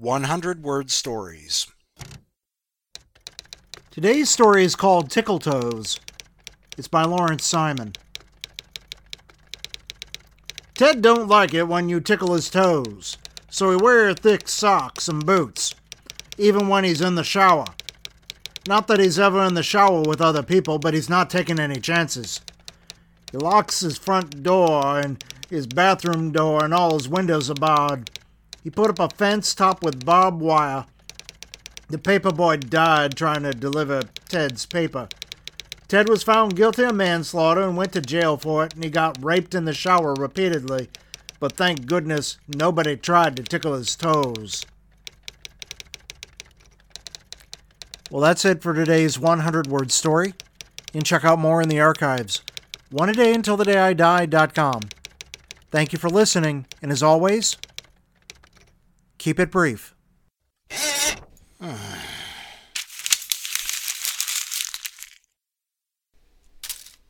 100-word stories. Today's story is called Tickle Toes. It's by Lawrence Simon. Ted don't like it when you tickle his toes, so he wears thick socks and boots, even when he's in the shower. Not that he's ever in the shower with other people, but he's not taking any chances. He locks his front door and his bathroom door, and all his windows are barred. He put up a fence topped with barbed wire. The paperboy died trying to deliver Ted's paper. Ted was found guilty of manslaughter and went to jail for it, and he got raped in the shower repeatedly. But thank goodness nobody tried to tickle his toes. Well, that's it for today's 100-word story. You can check out more in the archives. oneadayuntilthedayIdie.com. Thank you for listening, and as always, keep it brief.